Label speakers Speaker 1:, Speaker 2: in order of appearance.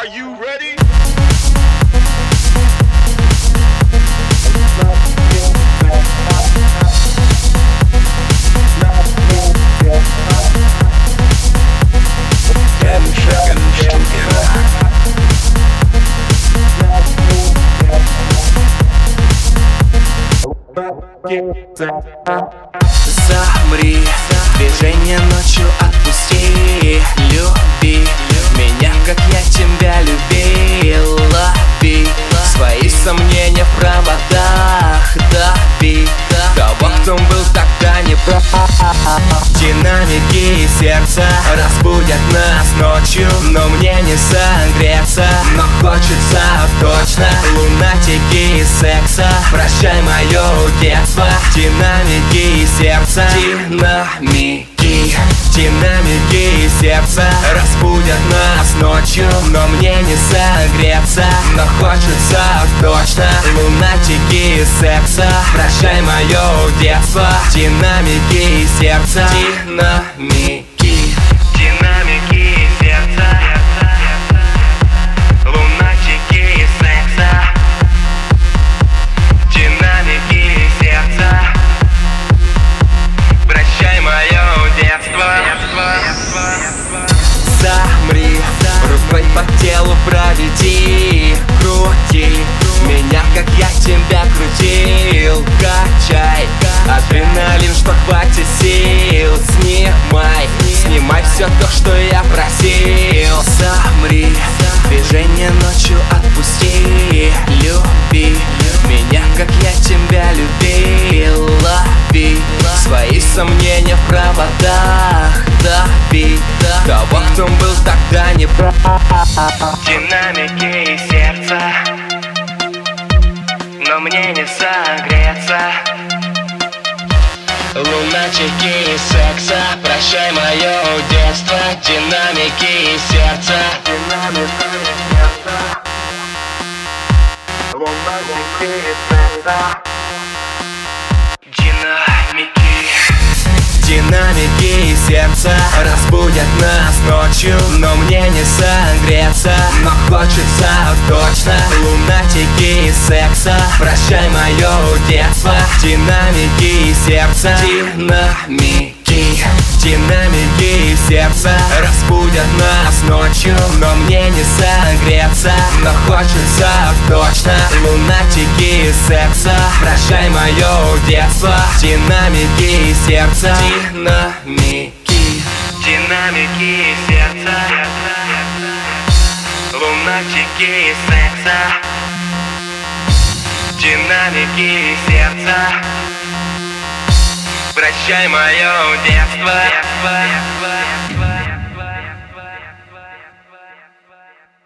Speaker 1: Are you ready?
Speaker 2: Замри, движение ночью отпусти. Люби меня, как я тебя любил. Лови свои сомнения в проводах. Дави того, кто был тогда не прав. Динамики сердца разбудят нас ночью, но мне не согреться. Но хочется точно лунатики секса. Прощай мое детство. Динамики сердца, динамики, динамики сердца разбудят нас ночью, но мне не согреться. Но хочется точно лунатики секса. Прощай мое детство. Динамики сердца, динамики, динамики сердца. Лунатики секса. Динамики сердца. Прощай мое детство. Замри, рукой по телу проведи. Крути меня, как я тебя крутил. Качай адреналин, что хватит сил. Снимай все то, что я просил. Замри, движение ночью отпусти. Люби меня, как я тебя любил. Лови свои сомнения в проводах. Дави того, кто был тогда не прав. Динамики сердца, но мне не согреться. Лунатики секса. Прощай мое детство. Динамики сердца. Лунатики секса. Динамики сердца разбудят нас ночью, но мне не согреться. Но хочется точно лунатики секса. Прощай мое детство. Динамики сердца, динамики, динамики сердца разбудят нас ночью, но мне не согреться. Но хочется точно лунатики секса. Прощай мое детство. Динамики сердца, динамики, динамики сердца. Лунатики секса. Динамики сердца. Прощай мое детство.